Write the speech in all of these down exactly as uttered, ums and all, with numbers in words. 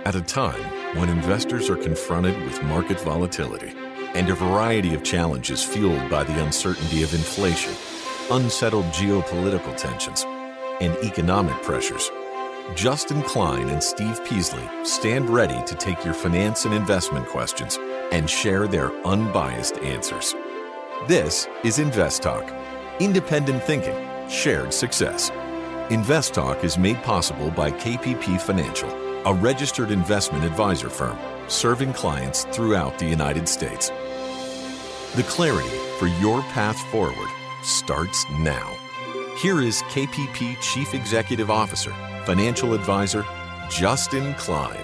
At a time when investors are confronted with market volatility and a variety of challenges fueled by the uncertainty of inflation, unsettled geopolitical tensions, and economic pressures, Justin Klein and Steve Peasley stand ready to take your finance and investment questions and share their unbiased answers. This is Invest Talk, independent thinking, shared success. Invest Talk is made possible by K P P Financial, a registered investment advisor firm serving clients throughout the United States. The clarity for your path forward starts now. Here is K P P Chief Executive Officer, Financial Advisor, Justin Klein.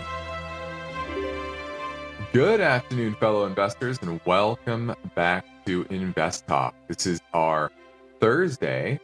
Good afternoon, fellow investors, and welcome back to Invest Talk. This is our Thursday,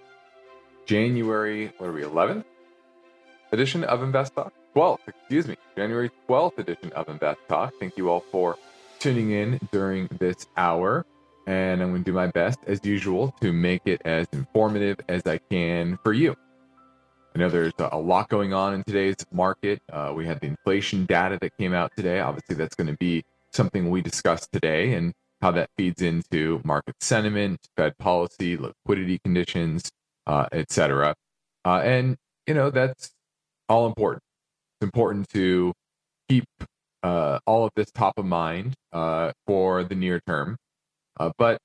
January, what are we, eleventh edition of Invest Talk? twelfth, excuse me, January twelfth edition of Invest Talk. Thank you all for tuning in during this hour. And I'm going to do my best, as usual, to make it as informative as I can for you. I know there's a lot going on in today's market. Uh, we had the inflation data that came out today. Obviously, that's going to be something we discuss today and how that feeds into market sentiment, Fed policy, liquidity conditions, uh, et cetera. Uh, and, you know, that's all important. It's important to keep uh, all of this top of mind uh, for the near term. Uh, but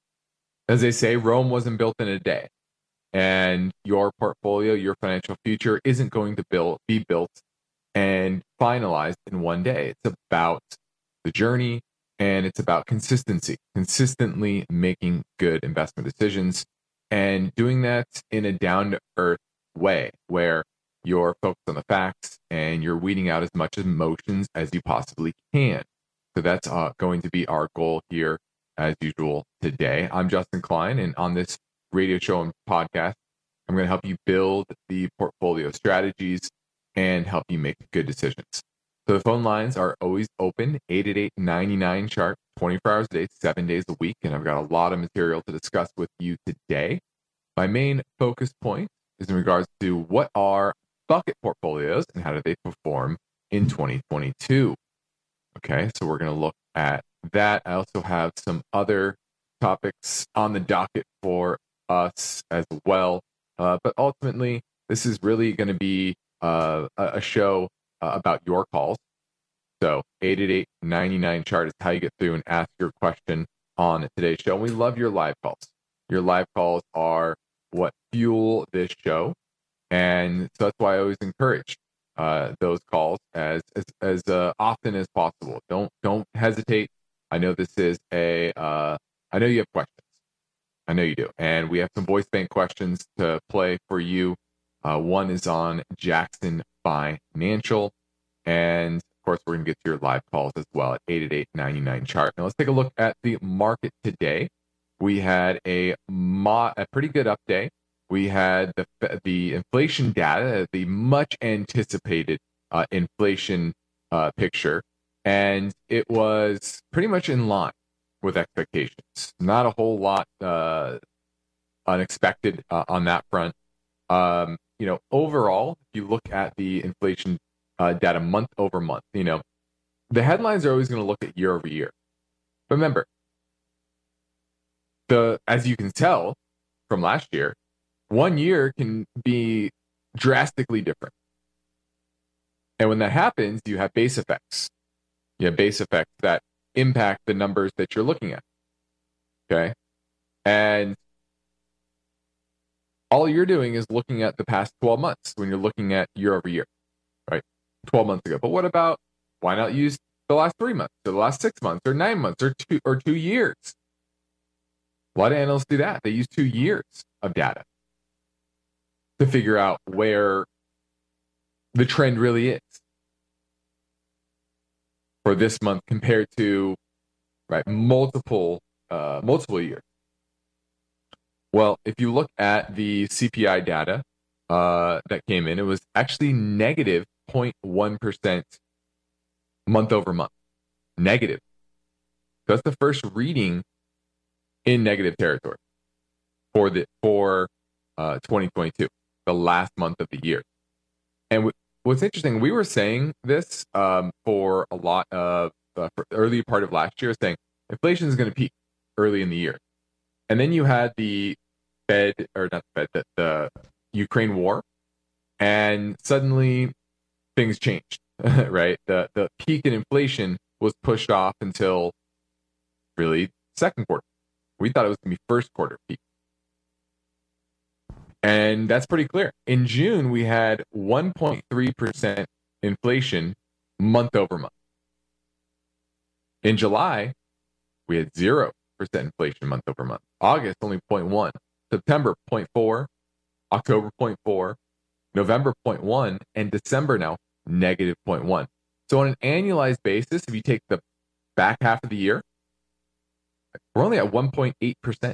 as they say, Rome wasn't built in a day. And your portfolio, your financial future isn't going to build, be built and finalized in one day. It's about the journey and it's about consistency, consistently making good investment decisions and doing that in a down-to-earth way where you're focused on the facts and you're weeding out as much emotions as you possibly can. So that's uh, going to be our goal here as usual today. I'm Justin Klein, and on this radio show and podcast, I'm going to help you build the portfolio strategies and help you make good decisions. So the phone lines are always open, eight eight eight, nine nine, chart, twenty-four hours a day, seven days a week, and I've got a lot of material to discuss with you today. My main focus point is in regards to what are bucket portfolios and how do they perform in twenty twenty-two. Okay, so we're going to look at that. I also have some other topics on the docket for us as well. Uh, but ultimately, this is really going to be uh, a show uh, about your calls. So eight eight eight, nine nine, chart is how you get through and ask your question on today's show. And we love your live calls. Your live calls are what fuel this show. And so that's why I always encourage uh, those calls as as, as uh, often as possible. Don't don't hesitate. I know this is a, uh, I know you have questions. I know you do. And we have some voice bank questions to play for you. Uh, one is on Jackson Financial. And of course, we're going to get to your live calls as well at eight eight eight, nine nine, chart. Now let's take a look at the market today. We had a, mo- a pretty good update. We had the, the inflation data, the much anticipated uh, inflation uh, picture. And it was pretty much in line with expectations. Not a whole lot uh, unexpected uh, on that front. Um, you know, overall, if you look at the inflation uh, data month over month, you know, the headlines are always going to look at year over year. But remember, the as you can tell from last year, one year can be drastically different. And when that happens, you have base effects. You have base effects that impact the numbers that you're looking at. Okay. And all you're doing is looking at the past twelve months when you're looking at year over year, right? twelve months ago. But what about, why not use the last three months or the last six months or nine months or two or two years? A lot of analysts do that. They use two years of data to figure out where the trend really is for this month compared to right multiple uh, multiple years. Well, if you look at the C P I data uh, that came in, it was actually negative zero point one percent month over month. Negative. That's the first reading in negative territory for the for uh, twenty twenty-two, the last month of the year. And w- what's interesting, we were saying this um, for a lot of uh, for the early part of last year, saying inflation is going to peak early in the year. And then you had the Fed, or not the Fed, the, the Ukraine war, and suddenly things changed, right? The the peak in inflation was pushed off until really second quarter. We thought it was going to be first quarter peak. And that's pretty clear. In June, we had one point three percent inflation month over month. In July, we had zero percent inflation month over month. August, only zero point one. September, zero point four. October, zero point four. November, zero point one. And December now, negative zero point one. So on an annualized basis, if you take the back half of the year, we're only at one point eight percent.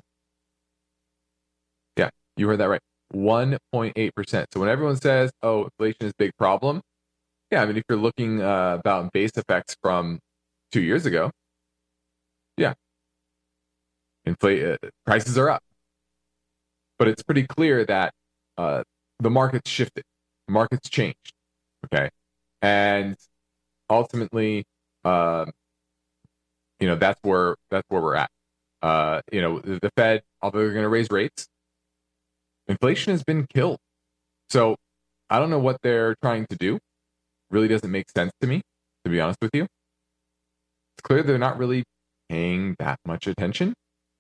Yeah, you heard that right. one point eight percent. So when everyone says, oh, inflation is a big problem, yeah, I mean, if you're looking uh, about base effects from two years ago, yeah, inflate uh, prices are up. But it's pretty clear that uh, the market's shifted. The market's changed, okay? And ultimately, uh, you know, that's where that's where we're at. Uh, you know, the, the Fed, although they're going to raise rates, inflation has been killed. So I don't know what they're trying to do. Really doesn't make sense to me, to be honest with you. It's clear they're not really paying that much attention.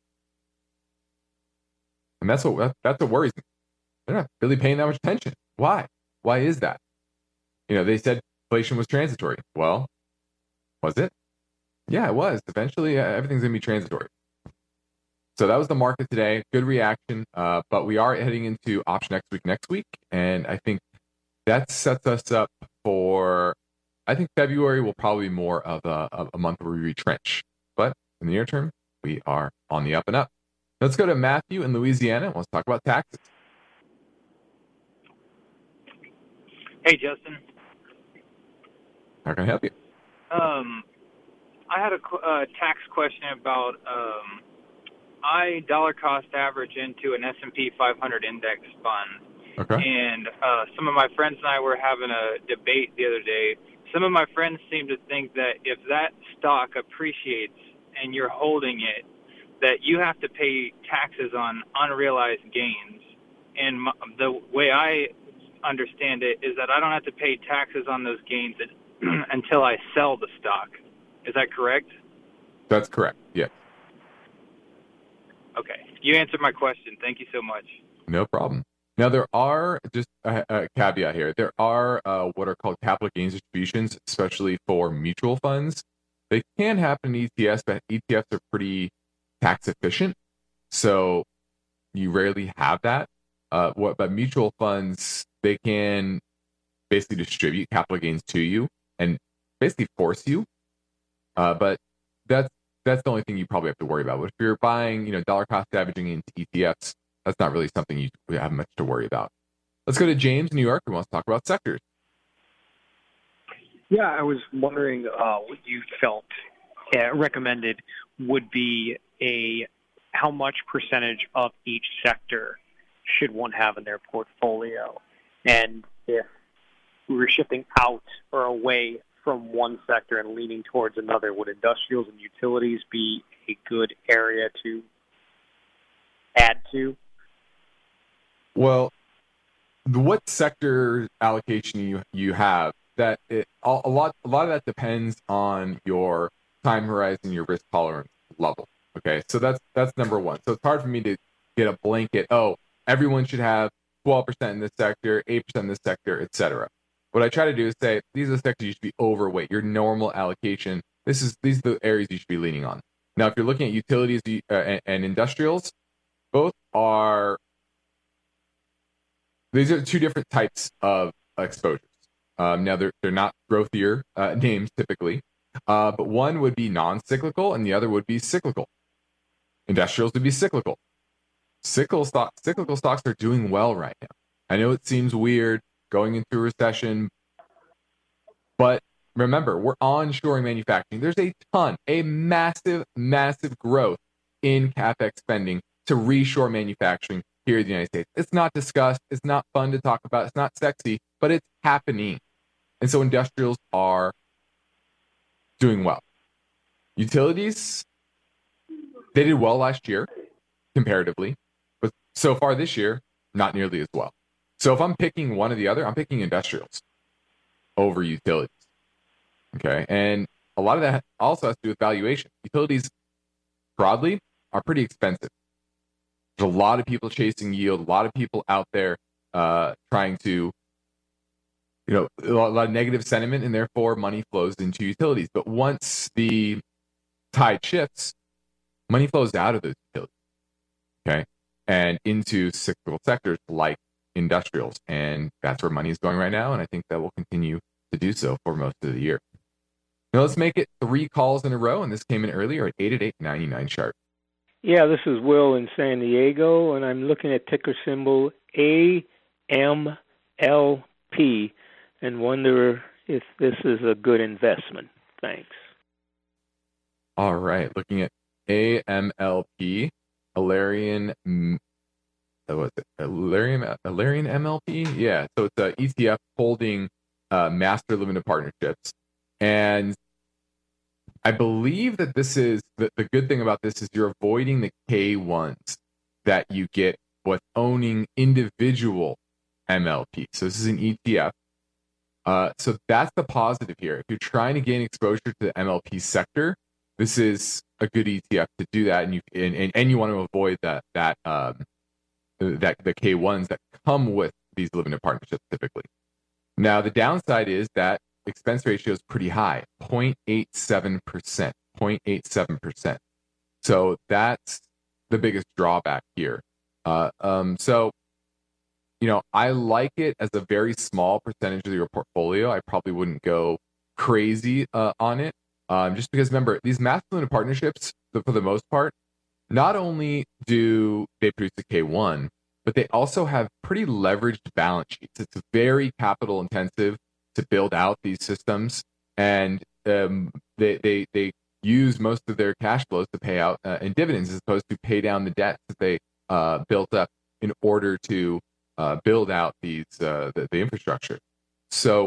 And that's what that's what worries me. They're not really paying that much attention. Why? Why is that? You know, they said inflation was transitory. Well, was it? Yeah, it was. Eventually, uh, everything's going to be transitory. So that was the market today. Good reaction. Uh, but we are heading into option next week next week. And I think that sets us up for, I think February will probably be more of a, of a month where we retrench. But in the near term, we are on the up and up. Let's go to Matthew in Louisiana. Let's talk about taxes. Hey, Justin. How can I help you? Um, I had a uh, tax question about um, I dollar cost average into an S and P five hundred index fund. Okay. And uh, some of my friends and I were having a debate the other day. Some of my friends seem to think that if that stock appreciates and you're holding it, that you have to pay taxes on unrealized gains. And my, the way I understand it is that I don't have to pay taxes on those gains until I sell the stock. Is that correct? That's correct, yeah. Okay. You answered my question. Thank you so much. No problem. Now, there are, just a, a caveat here, there are uh, what are called capital gains distributions, especially for mutual funds. They can happen in E T Fs, but E T Fs are pretty tax efficient, so you rarely have that. Uh, what, but mutual funds, they can basically distribute capital gains to you and basically force you. Uh, but that's that's the only thing you probably have to worry about. But if you're buying, you know, dollar cost averaging into E T Fs, that's not really something you have much to worry about. Let's go to James in New York, who wants to talk about sectors. Yeah, I was wondering uh, what you felt uh, recommended would be a how much percentage of each sector should one have in their portfolio, and if we were shifting out or away from one sector and leaning towards another, would industrials and utilities be a good area to add to? Well, what sector allocation you you have, that it, a lot a lot of that depends on your time horizon, your risk tolerance level. Okay, so that's that's number one. So it's hard for me to get a blanket, oh, everyone should have twelve percent in this sector, eight percent in this sector, et cetera. What I try to do is say, these are the sectors you should be overweight, your normal allocation. This is These are the areas you should be leaning on. Now, if you're looking at utilities uh, and, and industrials, both are, these are two different types of exposures. Um, now, they're, they're not growthier uh, names typically, uh, but one would be non-cyclical and the other would be cyclical. Industrials would be cyclical. Cyclical, stock, cyclical stocks are doing well right now. I know it seems weird going into a recession, but remember, we're onshoring manufacturing. There's a ton, a massive, massive growth in CapEx spending to reshore manufacturing here in the United States. It's not discussed. It's not fun to talk about. It's not sexy, but it's happening. And so industrials are doing well. Utilities, they did well last year, comparatively. But so far this year, not nearly as well. So if I'm picking one or the other, I'm picking industrials over utilities. Okay. And a lot of that also has to do with valuation. Utilities, broadly, are pretty expensive. There's a lot of people chasing yield, a lot of people out there uh, trying to, you know, a lot of negative sentiment, and therefore money flows into utilities. But once the tide shifts, money flows out of those utilities, okay, and into cyclical sectors like industrials. And that's where money is going right now, and I think that will continue to do so for most of the year. Now let's make it three calls in a row, and this came in earlier at eight eight eight, nine nine, chart. Yeah, this is Will in San Diego, and I'm looking at ticker symbol A M L P and wonder if this is a good investment. Thanks. All right, looking at A M L P, Alerian, what was it? Alerian, Alerian M L P? Yeah, so it's an E T F holding uh, master limited partnerships. And I believe that this is, the, the good thing about this is you're avoiding the K ones that you get with owning individual M L P. So this is an E T F. Uh, so that's the positive here. If you're trying to gain exposure to the M L P sector, this is a good E T F to do that, and you and, and, and you want to avoid that that um, that the K ones that come with these limited partnerships typically. Now the downside is that expense ratio is pretty high, zero point eight seven percent, zero point eight seven percent. So that's the biggest drawback here. Uh, um, so, you know, I like it as a very small percentage of your portfolio. I probably wouldn't go crazy uh, on it. Um, just because, remember, these master limited partnerships, for the most part, not only do they produce a K one, but they also have pretty leveraged balance sheets. It's very capital intensive to build out these systems, and um, they, they they use most of their cash flows to pay out uh, in dividends as opposed to pay down the debt that they uh, built up in order to uh, build out these uh, the, the infrastructure. So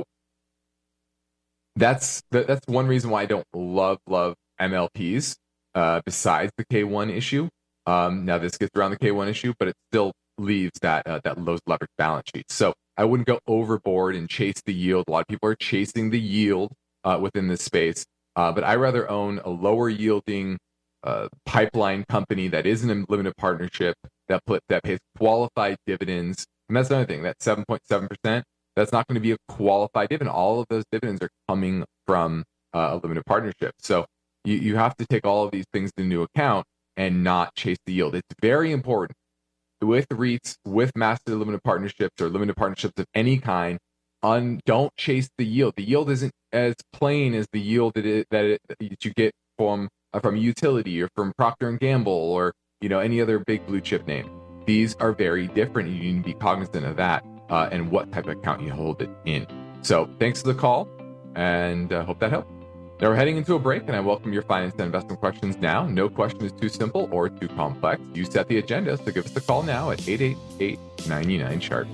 that's that's one reason why I don't love love M L Ps. Uh, besides the K one issue, um, now this gets around the K one issue, but it still leaves that uh, that low leverage balance sheet. So I wouldn't go overboard and chase the yield. A lot of people are chasing the yield uh, within this space, uh, but I rather own a lower yielding uh, pipeline company that isn't a limited partnership that put that pays qualified dividends. And that's another thing. That seven point seven percent. That's not going to be a qualified dividend. All of those dividends are coming from uh, a limited partnership. So you, you have to take all of these things into account and not chase the yield. It's very important with REITs, with master limited partnerships or limited partnerships of any kind. Un, don't chase the yield. The yield isn't as plain as the yield that, it, that, it, that you get from uh, from a utility or from Procter and Gamble or you know any other big blue chip name. These are very different. You need to be cognizant of that uh, and what type of account you hold it in. So thanks for the call, and uh, hope that helped. Now we're heading into a break, and I welcome your finance and investment questions now. No question is too simple or too complex. You set the agenda, so give us a call now at eight eight eight, nine nine, chart.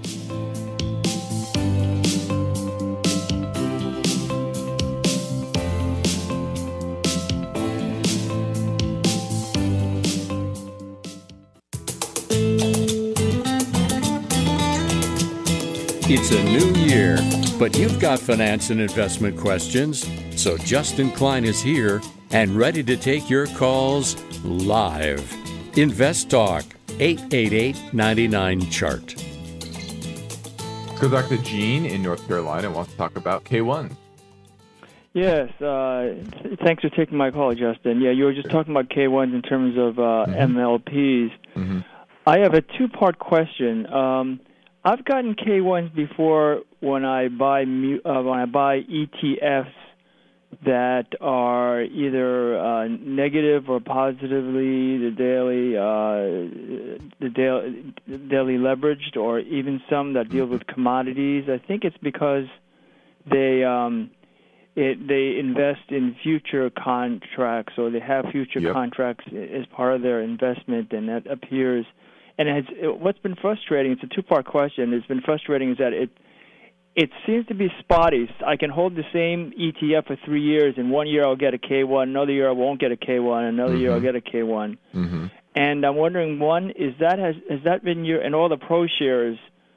It's a new year, but you've got finance and investment questions. So Justin Klein is here and ready to take your calls live. Invest Talk, eight eight eight, nine nine, chart. Let's go back to Gene in North Carolina and wants to talk about K one. Yes, uh, thanks for taking my call, Justin. Yeah, you were just sure. talking about K ones in terms of uh, mm-hmm. M L Ps. Mm-hmm. I have a two-part question. Um, I've gotten K ones before when I buy uh, when I buy E T Fs that are either uh, negative or positively the daily uh, the daily, daily leveraged, or even some that deal with commodities. I think it's because they um, it, they invest in future contracts, or they have future yep. contracts as part of their investment, and that appears. And it has, it, what's been frustrating, it's a two-part question, it's been frustrating is that it it seems to be spotty. I can hold the same E T F for three years, and one year I'll get a K one, another year I won't get a K one, another mm-hmm. year I'll get a K one. Mm-hmm. And I'm wondering, one, is that has has that been your, and all the ProShares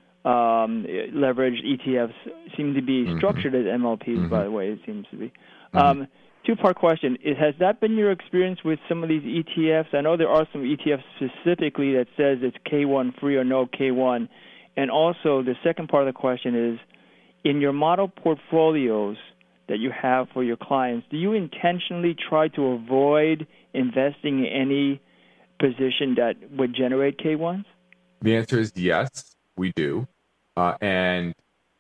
um, leveraged E T Fs seem to be mm-hmm. structured as M L Ps, mm-hmm. by the way, it seems to be. Mm-hmm. Um, two-part question. Is, has that been your experience with some of these E T Fs? I know there are some E T Fs specifically that says it's K one free or no K one. And also, the second part of the question is, in your model portfolios that you have for your clients, do you intentionally try to avoid investing in any position that would generate K ones? The answer is yes, we do. Uh, and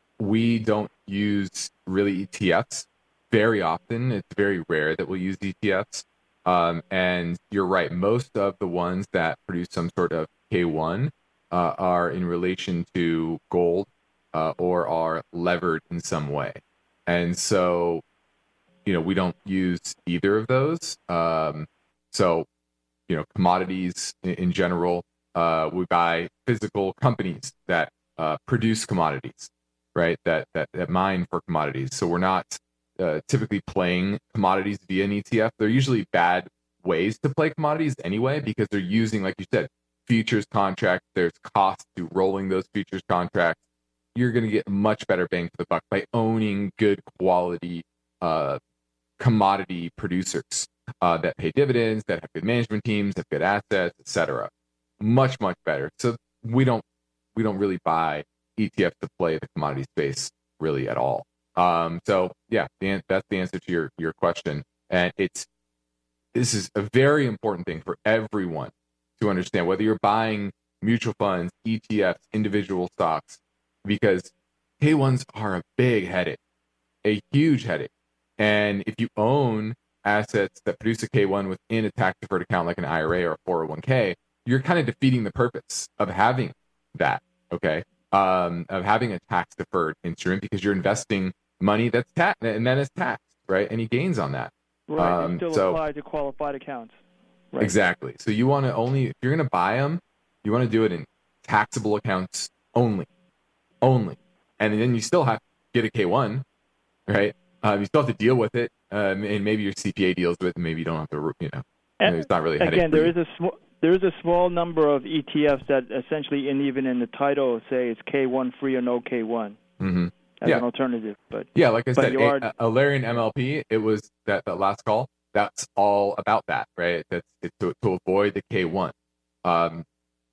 we don't use really E T Fs very often. It's very rare that we'll use E T Fs. Um, and you're right, most of the ones that produce some sort of K one uh, are in relation to gold uh, or are levered in some way. And so, you know, we don't use either of those. Um, so, you know, commodities in, in general, uh, we buy physical companies that uh, produce commodities, right? That, that that mine for commodities. So we're not uh, typically playing commodities via an E T F. They're usually bad ways to play commodities anyway, because they're using, like you said, futures contracts. There's cost to rolling those futures contracts. You're going to get much better bang for the buck by owning good quality uh, commodity producers uh, that pay dividends, that have good management teams, have good assets, et cetera. Much, much better. So we don't we don't really buy E T Fs to play the commodity space really at all. Um, so yeah, the, that's the answer to your your question. And it's this is a very important thing for everyone to understand, whether you're buying mutual funds, E T Fs, individual stocks, because K ones are a big headache, a huge headache. And if you own assets that produce a K one within a tax-deferred account like an I R A or a four oh one k, you're kind of defeating the purpose of having that, okay? Um, of having a tax-deferred instrument, because you're investing money that's taxed, and then it's taxed, right? Any gains on that. Right, um, it still so, apply to qualified accounts. Right. Exactly. So you want to only, if you're going to buy them, you want to do it in taxable accounts only. Only. And then you still have to get a K one, right? Um, you still have to deal with it, um, and maybe your C P A deals with it, and maybe you don't have to, you know, and it's not really a again, there you. is a sm- there is a small number of E T Fs that essentially, in even in the title, say it's K one free or no K one mm-hmm. as yeah. an alternative. But yeah, like I but said, are... a, a Alerian M L P, it was that, that last call. That's all about that, right? That's it's to, to avoid the K one. Um,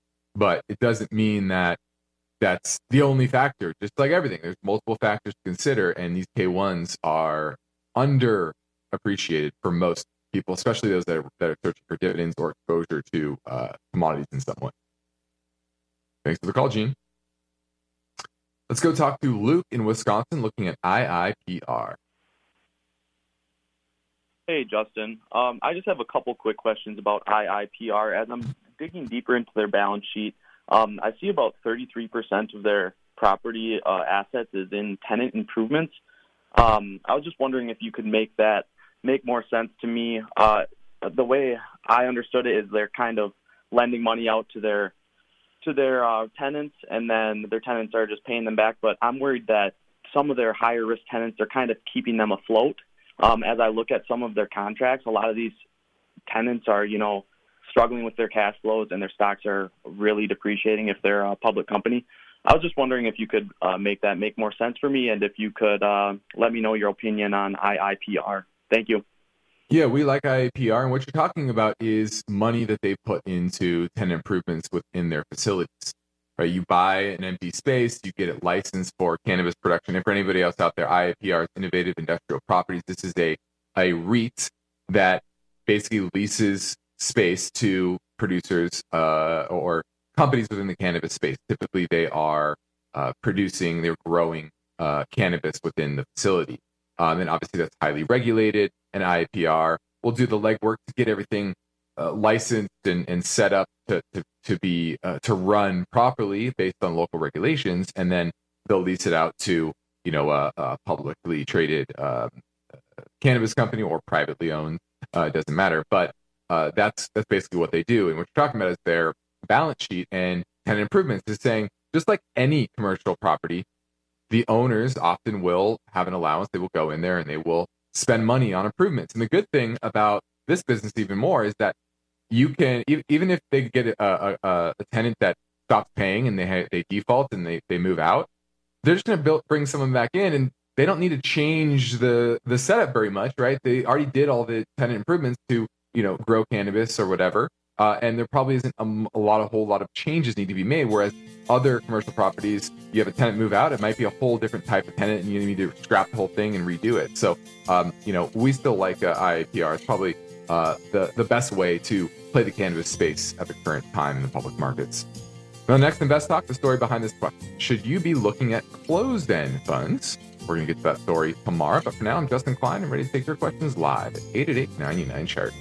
but it doesn't mean that that's the only factor. Just like everything, there's multiple factors to consider, and these K ones are underappreciated for most people, especially those that are, that are searching for dividends or exposure to uh, commodities in some way. Thanks for the call, Gene. Let's go talk to Luke in Wisconsin, looking at I I P R. Hey, Justin. Um, I just have a couple quick questions about I I P R. As I'm digging deeper into their balance sheet, um, I see about thirty-three percent of their property uh, assets is in tenant improvements. Um, I was just wondering if you could make that make more sense to me. Uh, the way I understood it is they're kind of lending money out to their to their uh, tenants, and then their tenants are just paying them back. But I'm worried that some of their higher risk tenants are kind of keeping them afloat. Um, as I look at some of their contracts, a lot of these tenants are, you know, struggling with their cash flows, and their stocks are really depreciating if they're a public company. I was just wondering if you could uh, make that make more sense for me, and if you could uh, let me know your opinion on I I P R. Thank you. Yeah, we like I I P R, and what you're talking about is money that they put into tenant improvements within their facilities. Right? You buy an empty space, you get it licensed for cannabis production. And for anybody else out there, I I P R is Innovative Industrial Properties. This is a, a REIT that basically leases space to producers uh, or companies within the cannabis space. Typically, they are uh, producing, they're growing uh, cannabis within the facility. Um, and obviously, that's highly regulated. And I I P R will do the legwork to get everything uh, licensed and, and set up to to, to be uh, to run properly based on local regulations, and then they'll lease it out to you know a, a publicly traded um, cannabis company or privately owned. Uh, it doesn't matter, but uh, that's that's basically what they do. And what you're talking about is their balance sheet, and tenant improvements is saying, just like any commercial property, the owners often will have an allowance. They will go in there and they will spend money on improvements. And the good thing about this business even more is that you can, even if they get a, a, a tenant that stops paying and they ha- they default and they, they move out, they're just going to bring someone back in, and they don't need to change the, the setup very much, right? They already did all the tenant improvements to, you know, grow cannabis or whatever. Uh, and there probably isn't a, a lot, a whole lot of changes need to be made. Whereas other commercial properties, you have a tenant move out, it might be a whole different type of tenant, and you need to scrap the whole thing and redo it. So, um, you know, we still like uh, I I P R. It's probably uh, the the best way to play the cannabis space at the current time in the public markets. Now, next Invest Talk, the story behind this question: should you be looking at closed-end funds? We're going to get to that story tomorrow. But for now, I'm Justin Klein. I'm ready to take your questions live at eight eight eight, nine nine, chart.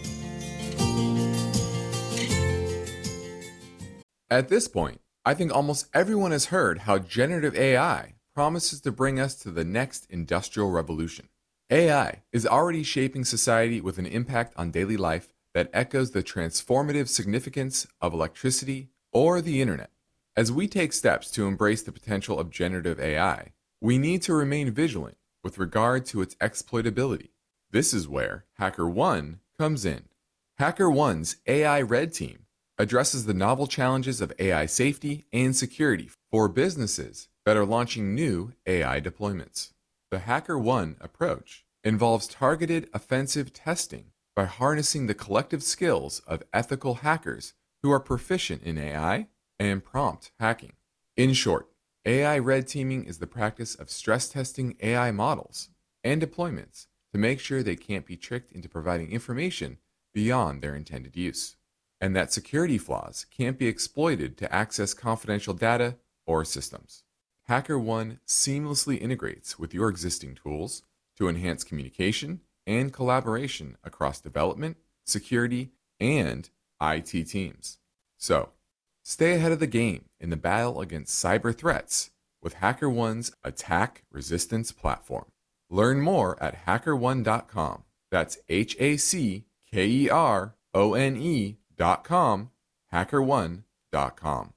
At this point, I think almost everyone has heard how generative A I promises to bring us to the next industrial revolution. A I is already shaping society with an impact on daily life that echoes the transformative significance of electricity or the internet. As we take steps to embrace the potential of generative A I, we need to remain vigilant with regard to its exploitability. This is where HackerOne comes in. HackerOne's A I Red Team addresses the novel challenges of A I safety and security for businesses that are launching new A I deployments. The HackerOne approach involves targeted offensive testing by harnessing the collective skills of ethical hackers who are proficient in A I and prompt hacking. In short, A I red teaming is the practice of stress testing A I models and deployments to make sure they can't be tricked into providing information beyond their intended use, and that security flaws can't be exploited to access confidential data or systems. HackerOne seamlessly integrates with your existing tools to enhance communication and collaboration across development, security, and I T teams. So, stay ahead of the game in the battle against cyber threats with HackerOne's attack resistance platform. Learn more at hacker one dot com. That's H A C K E R O N E dot com, hacker one dot com.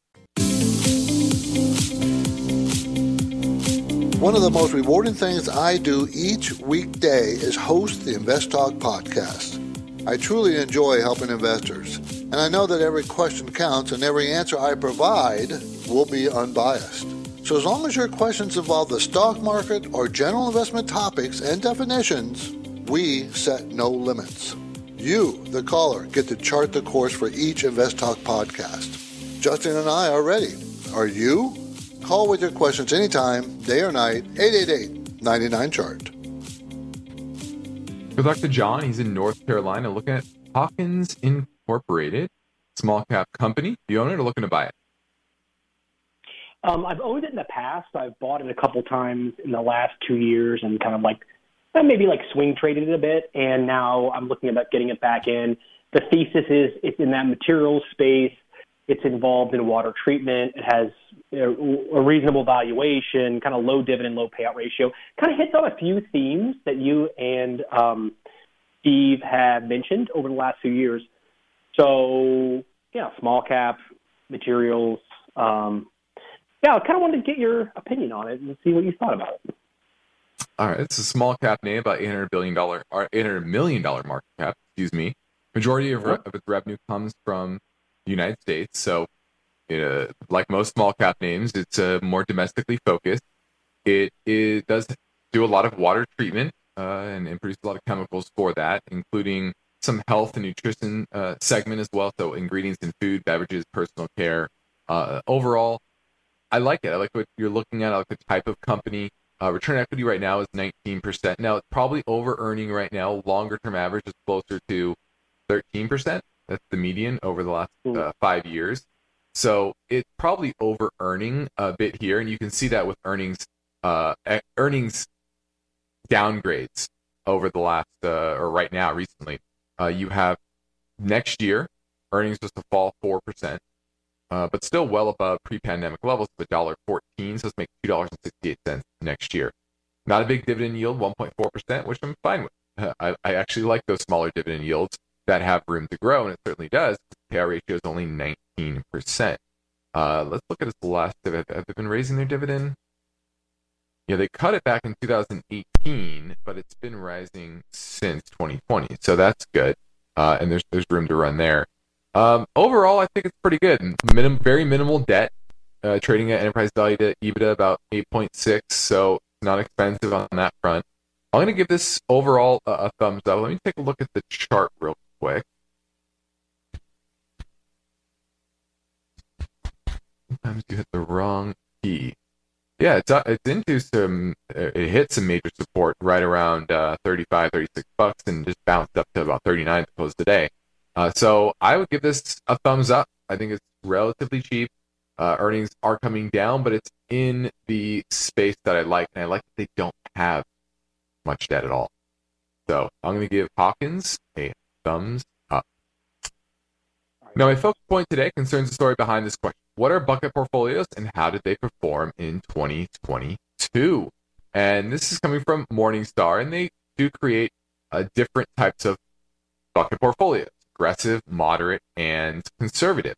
One of the most rewarding things I do each weekday is host the Invest Talk podcast. I truly enjoy helping investors, and I know that every question counts and every answer I provide will be unbiased. So as long as your questions involve the stock market or general investment topics and definitions, we set no limits. You, the caller, get to chart the course for each Invest Talk podcast. Justin and I are ready. Are you? Call with your questions anytime, day or night, eight eight eight, nine nine, chart. Good luck to John. He's in North Carolina looking at Hawkins Incorporated, small cap company. The owner are looking to buy it. Um, I've owned it in the past. I've bought it a couple times in the last two years and kind of like maybe like swing traded it a bit. And now I'm looking at getting it back in. The thesis is it's in that materials space. It's involved in water treatment. It has a reasonable valuation, kind of low dividend, low payout ratio. Kind of hits on a few themes that you and um, Steve have mentioned over the last few years. So, yeah, small cap, materials. Um, yeah, I kind of wanted to get your opinion on it and see what you thought about it. All right, it's a small cap name, about eight hundred billion dollars or eight hundred million dollars market cap, excuse me. Majority of, re- of its revenue comes from the United States. So, uh, like most small cap names, it's uh, more domestically focused. It, it does do a lot of water treatment uh, and, and produce a lot of chemicals for that, including some health and nutrition uh, segment as well. So ingredients in food, beverages, personal care. Uh, overall, I like it. I like what you're looking at. I like the type of company. Uh, return equity right now is nineteen percent. Now, it's probably over-earning right now. Longer-term average is closer to thirteen percent. That's the median over the last uh, five years. So it's probably over-earning a bit here, and you can see that with earnings uh, earnings downgrades over the last, uh, or right now, recently. Uh, you have next year, earnings just to fall four percent. Uh, but still well above pre-pandemic levels of one dollar fourteen, so let's make two dollars and sixty-eight cents next year. Not a big dividend yield, one point four percent, which I'm fine with. Uh, I, I actually like those smaller dividend yields that have room to grow, and it certainly does. The payout ratio is only nineteen percent. Uh, let's look at its last dividend. Have they been raising their dividend? you know, they cut it back in two thousand eighteen, but it's been rising since twenty twenty. So that's good. Uh, and there's there's room to run there. Um, overall, I think it's pretty good. Minim, very minimal debt, uh, trading at enterprise value to EBITDA about eight point six, so not expensive on that front. I'm going to give this overall a, a thumbs up. Let me take a look at the chart real quick. Sometimes you hit the wrong key. Yeah, it's uh, it's into some. Uh, it hit some major support right around uh, thirty-five, thirty-six bucks, and just bounced up to about thirty-nine to close today. Uh, so I would give this a thumbs up. I think it's relatively cheap. Uh, earnings are coming down, but it's in the space that I like, and I like that they don't have much debt at all. So I'm going to give Hawkins a thumbs up. Now, my focus point today concerns the story behind this question. What are bucket portfolios and how did they perform in twenty twenty-two? And this is coming from Morningstar, and they do create uh, different types of bucket portfolios: aggressive, moderate, and conservative.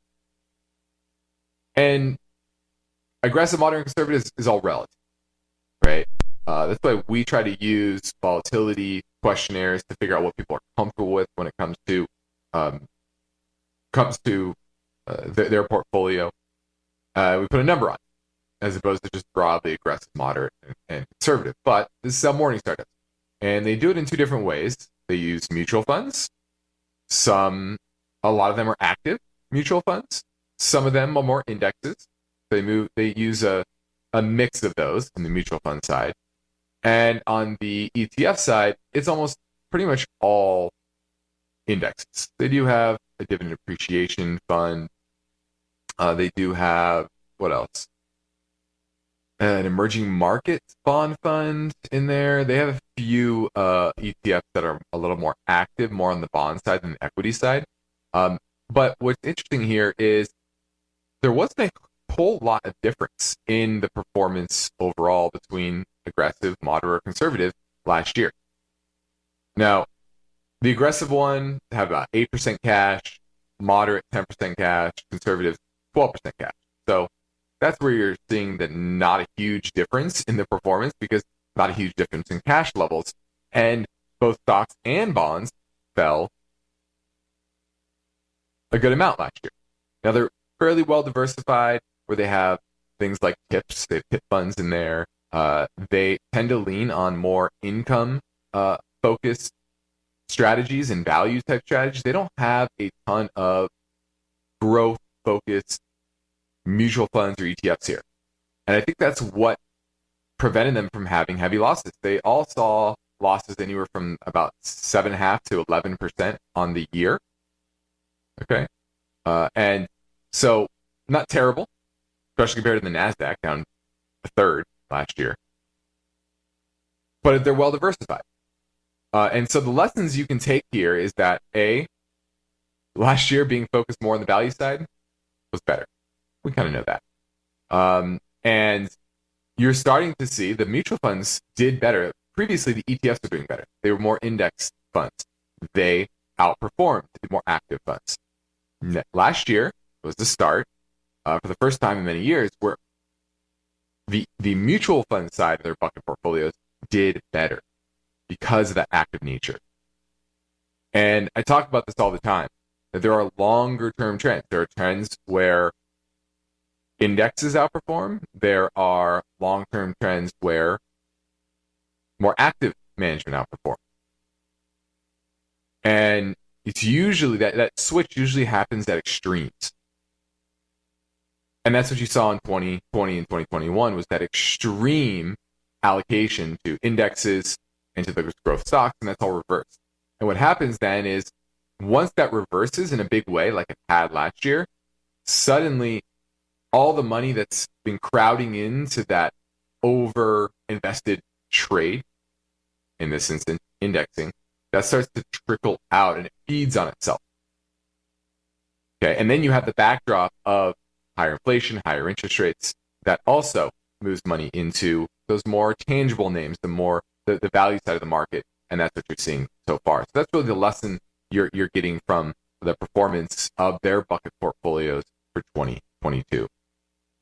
And aggressive, moderate, and conservative is, is all relative, right? Uh, that's why we try to use volatility questionnaires to figure out what people are comfortable with when it comes to um, comes to uh, th- their portfolio. Uh, we put a number on it, as opposed to just broadly aggressive, moderate, and, and conservative. But this is how Morningstar does. And they do it in two different ways. They use mutual funds. Some, a lot of them are active mutual funds. Some of them are more indexes. They move. They use a, a mix of those in the mutual fund side. And on the E T F side, it's almost pretty much all indexes. They do have a dividend appreciation fund. Uh, they do have, what else? An emerging markets bond fund in there. They have a few uh, E T Fs that are a little more active, more on the bond side than the equity side. Um, but what's interesting here is there wasn't a whole lot of difference in the performance overall between aggressive, moderate, or conservative last year. Now, the aggressive one have about eight percent cash, moderate ten percent cash, conservative twelve percent cash. So that's where you're seeing that not a huge difference in the performance, because not a huge difference in cash levels. And both stocks and bonds fell a good amount last year. Now, they're fairly well diversified, where they have things like tips. They have tip funds in there. Uh, they tend to lean on more income uh, focused strategies and value type strategies. They don't have a ton of growth focused mutual funds or E T Fs here. And I think that's what prevented them from having heavy losses. They all saw losses anywhere from about seven point five to eleven percent on the year. Okay. Uh, and so not terrible, especially compared to the NASDAQ, down a third last year. But they're well diversified. Uh, and so the lessons you can take here is that, A, last year being focused more on the value side was better. We kind of know that. Um, and you're starting to see the mutual funds did better. Previously, the E T Fs were doing better. They were more index funds. They outperformed the more active funds. Last year was the start, uh, for the first time in many years, where the the mutual fund side of their bucket portfolios did better because of that active nature. And I talk about this all the time, that there are longer term trends. There are trends where indexes outperform. There are long-term trends where more active management outperform. And it's usually that, that switch usually happens at extremes. And that's what you saw in twenty twenty and twenty twenty-one, was that extreme allocation to indexes and to the growth stocks, and that's all reversed. And what happens then is, once that reverses in a big way, like it had last year, suddenly all the money that's been crowding into that over-invested trade, in this instance, indexing, that starts to trickle out and it feeds on itself. Okay, and then you have the backdrop of higher inflation, higher interest rates, that also moves money into those more tangible names, the more the, the value side of the market, and that's what you're seeing so far. So that's really the lesson you're you're getting from the performance of their bucket portfolios for twenty twenty-two.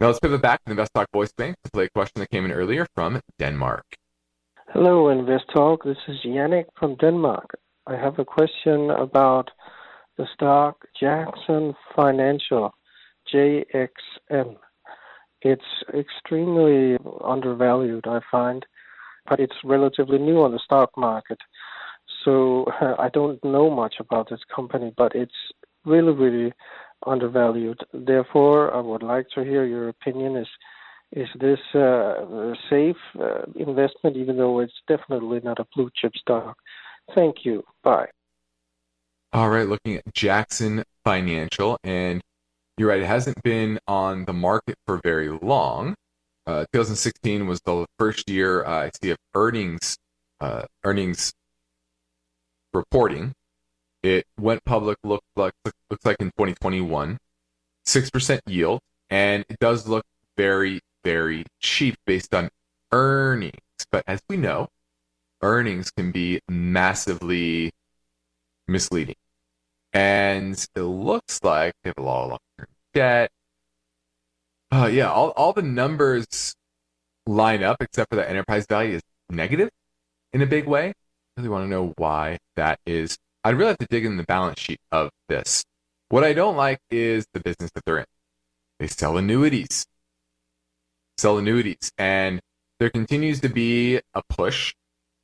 Now let's pivot back to the Invest Talk voice bank to play a question that came in earlier from Denmark. Hello, Invest Talk. This is Yannick from Denmark. I have a question about the stock Jackson Financial, J X N. It's extremely undervalued, I find, but it's relatively new on the stock market. So uh, I don't know much about this company, but it's really, really undervalued. Therefore, I would like to hear your opinion. Is is this uh, a safe uh, investment, even though it's definitely not a blue chip stock? Thank you. Bye. All right, looking at Jackson Financial, and you're right, it hasn't been on the market for very long. Uh, twenty sixteen was the first year uh, I see of earnings uh, earnings reporting. It went public, looked like looks like in twenty twenty-one, six percent yield, and it does look very, very cheap based on earnings. But as we know, earnings can be massively misleading. And it looks like they have a lot of long-term debt. Uh, yeah, all, all the numbers line up except for the enterprise value is negative in a big way. I really want to know why that is. I'd really have to dig in the balance sheet of this. What I don't like is the business that they're in. They sell annuities. Sell annuities. And there continues to be a push.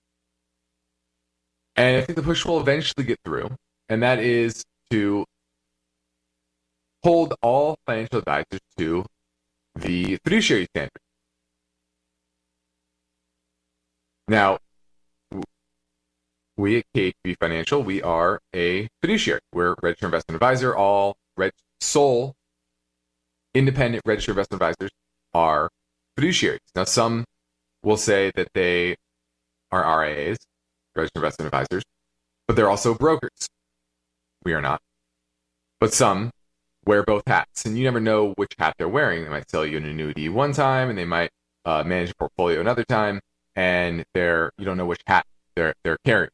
And I think the push will eventually get through. And that is to hold all financial advisors to the fiduciary standard. Now, we at K P P Financial, we are a fiduciary. We're a registered investment advisor. All reg- sole independent registered investment advisors are fiduciaries. Now, some will say that they are R I As, registered investment advisors, but they're also brokers. We are not. But some wear both hats, and you never know which hat they're wearing. They might sell you an annuity one time, and they might uh, manage a portfolio another time, and they're you don't know which hat they're they're carrying.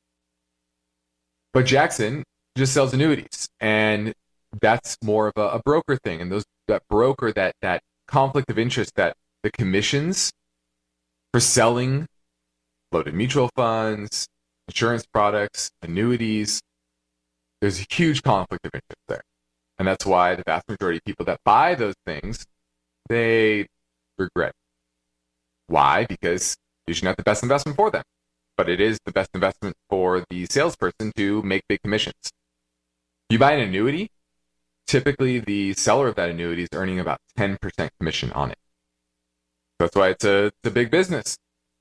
But Jackson just sells annuities, and that's more of a, a broker thing. And those that broker, that that conflict of interest, that the commissions for selling loaded mutual funds, insurance products, annuities, there's a huge conflict of interest there. And that's why the vast majority of people that buy those things, they regret it. Why? Because usually not the best investment for them. But it is the best investment for the salesperson to make big commissions. If you buy an annuity, typically the seller of that annuity is earning about ten percent commission on it. That's why it's a, it's a big business.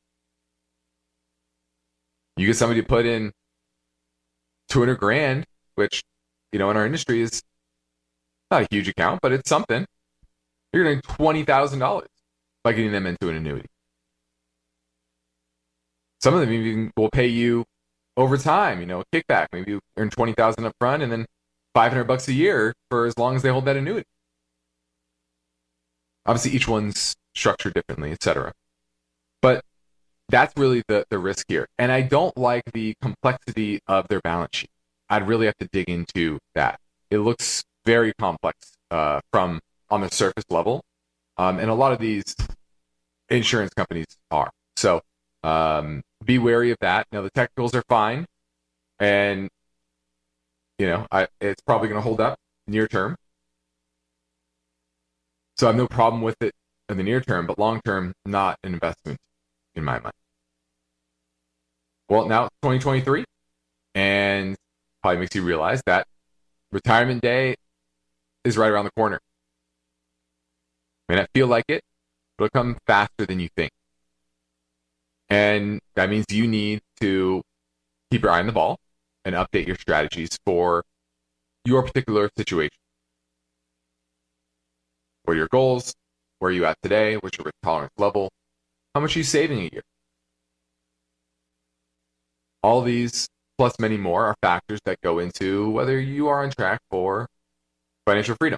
You get somebody to put in two hundred grand, which, you know, in our industry is not a huge account, but it's something. You're getting twenty thousand dollars by getting them into an annuity. Some of them even will pay you over time, you know, a kickback. Maybe you earn twenty thousand up front and then five hundred bucks a year for as long as they hold that annuity. Obviously, each one's structured differently, et cetera. But that's really the, the risk here. And I don't like the complexity of their balance sheet. I'd really have to dig into that. It looks very complex uh, from on the surface level. Um, and a lot of these insurance companies are. So um, be wary of that. Now, the technicals are fine. And, you know, I, it's probably going to hold up near term. So I have no problem with it in the near term, but long term, not an investment in my mind. Well, now it's twenty twenty-three, and probably makes you realize that retirement day is right around the corner. May not feel like it, but it'll come faster than you think. And that means you need to keep your eye on the ball and update your strategies for your particular situation. What are your goals? Where are you at today? What's your risk tolerance level? How much are you saving a year? All these, plus many more, are factors that go into whether you are on track for financial freedom.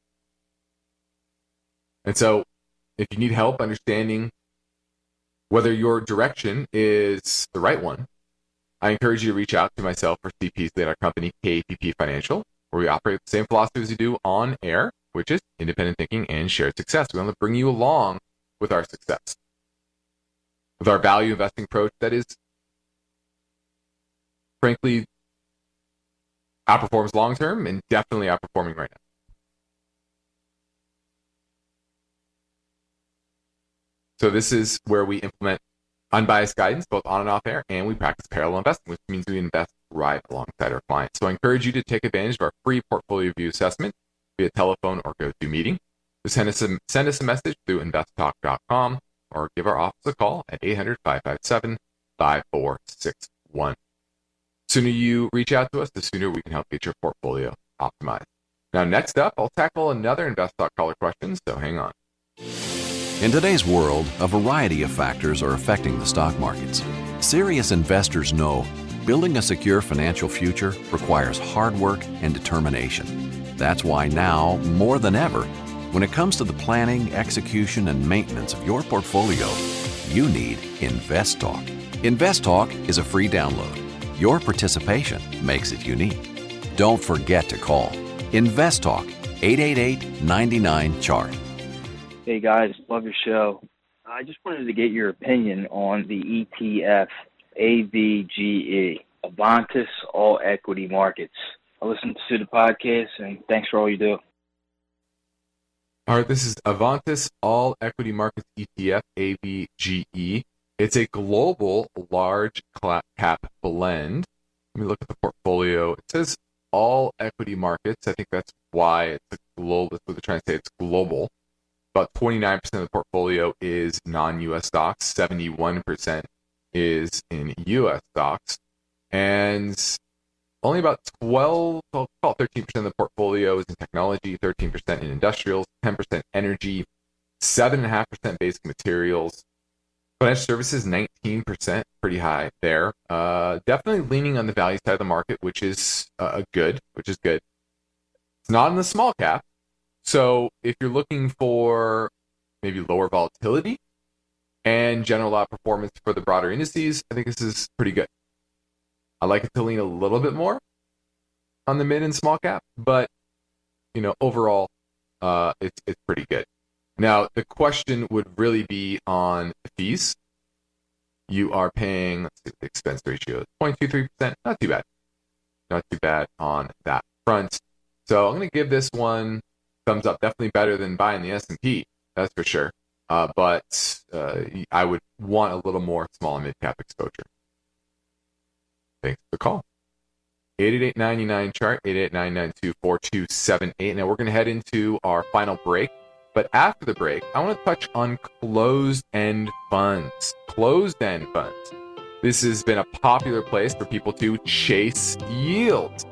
And so, if you need help understanding whether your direction is the right one, I encourage you to reach out to myself or Steve Peasley at our company, K P P Financial, where we operate the same philosophy as we do on air. which is independent thinking and shared success. We want to bring you along with our success, with our value investing approach that is, frankly, outperforms long term and definitely outperforming right now. So this is where we implement unbiased guidance, both on and off air, and we practice parallel investing, which means we invest right alongside our clients. So I encourage you to take advantage of our free portfolio review assessment via telephone or GoToMeeting. Just send us a, send us a message through invest talk dot com or give our office a call at eight hundred, five five seven, five four six one. The sooner you reach out to us, the sooner we can help get your portfolio optimized. Now, next up, I'll tackle another Invest Talk caller question, so hang on. In today's world, a variety of factors are affecting the stock markets. Serious investors know building a secure financial future requires hard work and determination. That's why now, more than ever, when it comes to the planning, execution, and maintenance of your portfolio, you need Invest Talk. Invest Talk is a free download. Your participation makes it unique. Don't forget to call Invest Talk, eight eight eight, nine nine, C H A R T. Hey guys, love your show. I just wanted to get your opinion on the E T F A V G E, Avantis All Equity Markets. I listened to the podcast, and thanks for all you do. All right, this is Avantis All Equity Markets E T F, A V G E. It's a global large cap blend. Let me look at the portfolio. It says all equity markets. I think that's why it's a global. That's what they're trying to say. It's global. About twenty-nine percent of the portfolio is non-U S stocks. seventy-one percent is in U S stocks. And only about twelve, well, call it thirteen percent of the portfolio is in technology, thirteen percent in industrials, ten percent energy, seven point five percent basic materials. Financial services, nineteen percent, pretty high there. Uh, definitely leaning on the value side of the market, which is uh, good, which is good. It's not in the small cap. So if you're looking for maybe lower volatility and general outperformance for the broader indices, I think this is pretty good. I like it to lean a little bit more on the mid and small cap, but you know, overall, uh, it's it's pretty good. Now, the question would really be on fees. You are paying, let's see what the expense ratio is, zero point two three percent. Not too bad. Not too bad on that front. So I'm going to give this one thumbs up. Definitely better than buying the S and P, that's for sure. Uh, but uh, I would want a little more small and mid-cap exposure. Thanks for the call. eight eight eight, nine nine, C H A R T, eight eight nine nine two, four two seven eight. Now we're going to head into our final break. But after the break, I want to touch on closed-end funds. Closed-end funds. This has been a popular place for people to chase yield.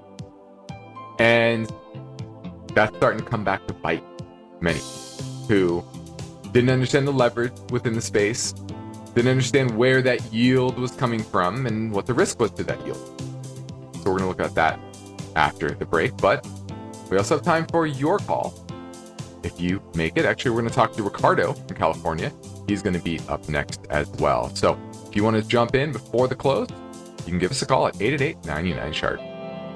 And that's starting to come back to bite many who didn't understand the leverage within the space, didn't understand where that yield was coming from and what the risk was to that yield. So we're going to look at that after the break. But we also have time for your call. If you make it, actually, we're going to talk to Ricardo in California. He's going to be up next as well. So if you want to jump in before the close, you can give us a call at eight eight eight, nine nine, C H A R T.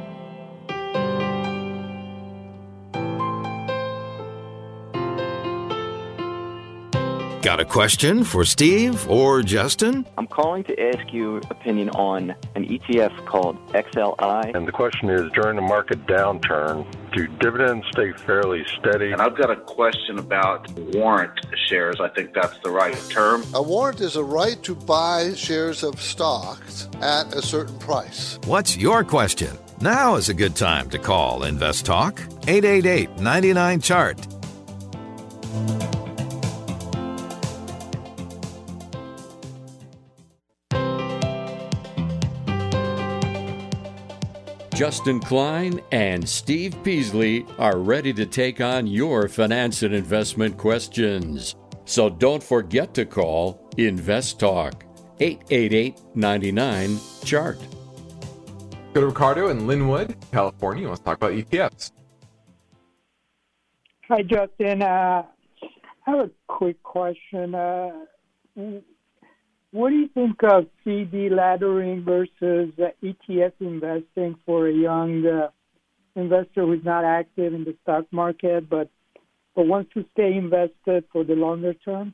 Got a question for Steve or Justin? I'm calling to ask you opinion on an E T F called X L I. And the question is, during the market downturn, do dividends stay fairly steady? And I've got a question about warrant shares. I think that's the right term. A warrant is a right to buy shares of stocks at a certain price. What's your question? Now is a good time to call Invest Talk, eight eight eight, nine nine, C H A R T. Justin Klein and Steve Peasley are ready to take on your finance and investment questions. So don't forget to call Invest Talk, eight eight eight, nine nine, C H A R T. Go to Ricardo in Linwood, California. He wants to talk about E T Fs. Hi, Justin. Uh, I have a quick question. Uh, What do you think of C D laddering versus uh, E T F investing for a young uh, investor who's not active in the stock market, but but wants to stay invested for the longer term?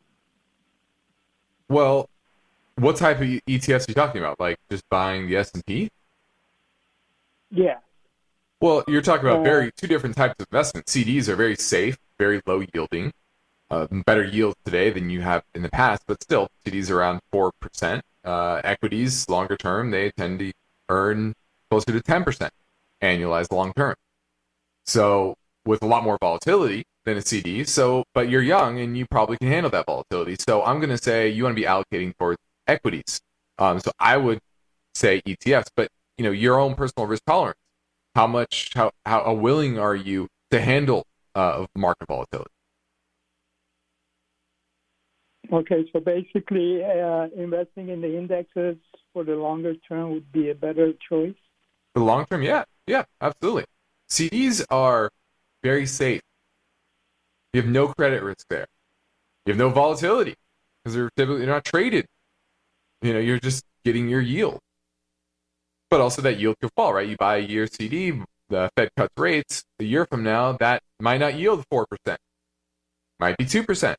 Well, what type of E T Fs are you talking about? Like just buying the S and P? Yeah. Well, you're talking about Uh, very two different types of investments. C Ds are very safe, very low yielding, uh, better yields today than you have in the past, but still, C Ds are around four percent. Uh, equities, longer term, they tend to earn closer to ten percent annualized long term. So with a lot more volatility than a C D. So, but you're young and you probably can handle that volatility. So I'm going to say you want to be allocating towards equities. Um, so I would say E T Fs, but you know, your own personal risk tolerance. How much, how, how willing are you to handle uh, market volatility? Okay, so basically, uh, investing in the indexes for the longer term would be a better choice. For the long term, yeah, yeah, absolutely. C Ds are very safe. You have no credit risk there. You have no volatility because they're typically they're not traded. You know, you're just getting your yield. But also that yield could fall, right? You buy a year C D, the Fed cuts rates. A year from now, that might not yield four percent. Might be two percent.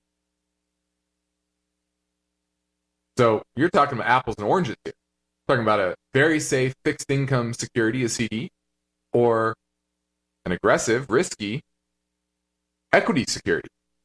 So you're talking about apples and oranges here. Talking about a very safe fixed income security, a C D, or an aggressive, risky equity security.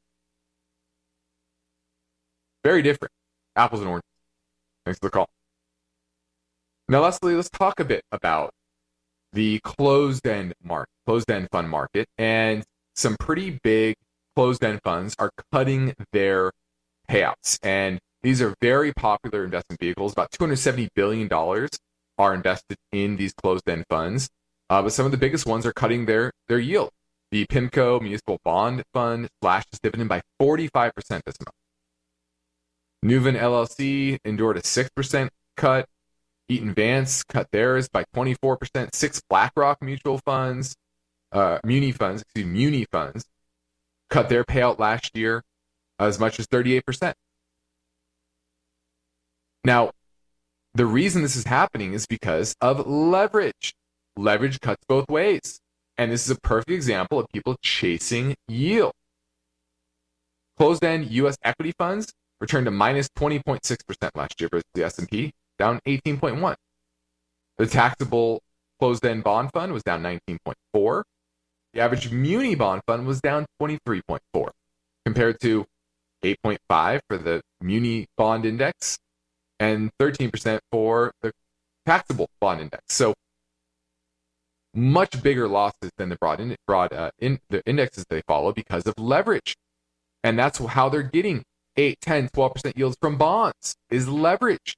Very different. Apples and oranges. Thanks for the call. Now, lastly, let's talk a bit about the closed-end market, closed-end fund market, and some pretty big closed-end funds are cutting their payouts. And these are very popular investment vehicles. About two hundred seventy billion dollars are invested in these closed-end funds. Uh, but some of the biggest ones are cutting their, their yield. The PIMCO Municipal Bond Fund slashed its dividend by forty-five percent this month. Nuveen L L C endured a six percent cut. Eaton Vance cut theirs by twenty-four percent. Six BlackRock mutual funds, uh, muni funds, excuse me, muni funds, cut their payout last year as much as thirty-eight percent. Now, the reason this is happening is because of leverage. Leverage cuts both ways. And this is a perfect example of people chasing yield. Closed-end U S equity funds returned to minus twenty point six percent last year versus the S and P, down eighteen point one. The taxable closed-end bond fund was down nineteen point four. The average muni bond fund was down twenty-three point four, compared to eight point five for the muni bond index and thirteen percent for the taxable bond index. So much bigger losses than the broad, in, broad uh, in the indexes they follow because of leverage. And that's how they're getting eight, ten, twelve percent yields from bonds, is leverage.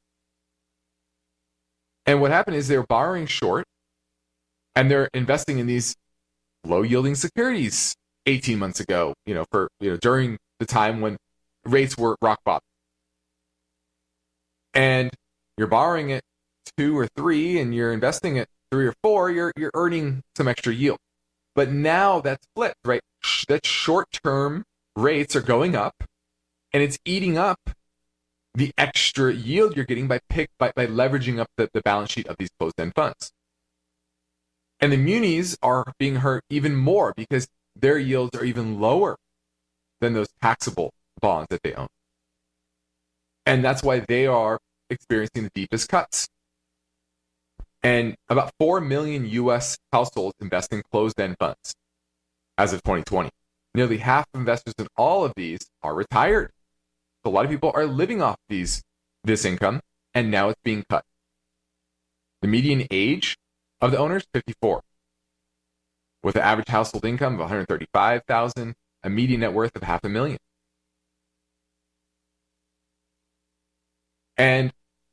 And what happened is they're borrowing short and they're investing in these low yielding securities eighteen months ago, you know, for, you know, during the time when rates were rock bottom. And you're borrowing at two or three and you're investing at three or four, you're you're earning some extra yield. But now that's flipped, right? That short-term rates are going up and it's eating up the extra yield you're getting by pick by, by leveraging up the, the balance sheet of these closed-end funds. And the munis are being hurt even more because their yields are even lower than those taxable bonds that they own. And that's why they are experiencing the deepest cuts. And about four million U S households invest in closed-end funds as of twenty twenty. Nearly half of investors in all of these are retired. So a lot of people are living off these this income, and now it's being cut. The median age of the owners, fifty-four, with an average household income of one hundred thirty-five thousand dollars, a median net worth of half a million. And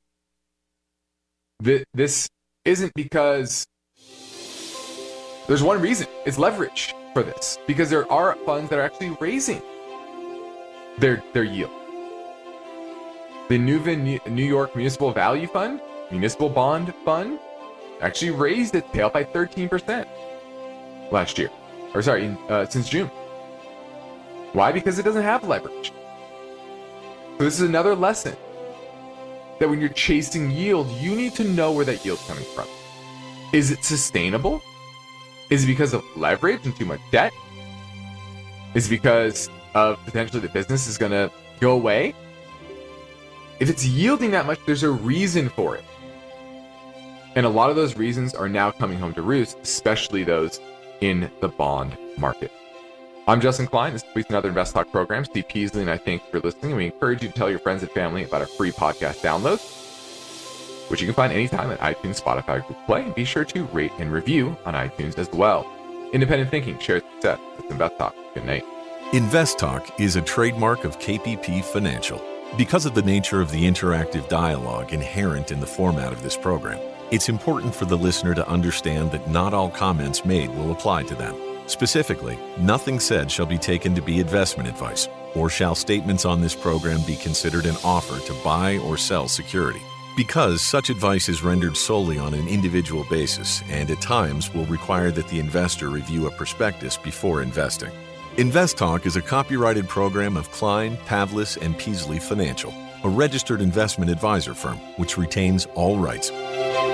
th- this isn't because there's one reason. It's leverage for this, because there are funds that are actually raising their their yield. The Nuveen New York Municipal Value Fund, Municipal Bond Fund, actually raised its payout by thirteen percent last year, or sorry, uh, since June. Why? Because it doesn't have leverage. So this is another lesson that when you're chasing yield, you need to know where that yield's coming from. Is it sustainable? Is it because of leverage and too much debt? Is it because of potentially the business is going to go away? If it's yielding that much, there's a reason for it. And a lot of those reasons are now coming home to roost, especially those in the bond market. I'm Justin Klein. This is another Invest Talk program. Steve Peasley and I thank you for listening. And we encourage you to tell your friends and family about our free podcast download, which you can find anytime at iTunes, Spotify, or Google Play. And be sure to rate and review on iTunes as well. Independent thinking, shares success. It's Invest Talk. Good night. Invest Talk is a trademark of K P P Financial. Because of the nature of the interactive dialogue inherent in the format of this program, it's important for the listener to understand that not all comments made will apply to them. Specifically, nothing said shall be taken to be investment advice, or shall statements on this program be considered an offer to buy or sell security. Because such advice is rendered solely on an individual basis and at times will require that the investor review a prospectus before investing. Invest Talk is a copyrighted program of Klein, Pavlis, and Peasley Financial, a registered investment advisor firm which retains all rights.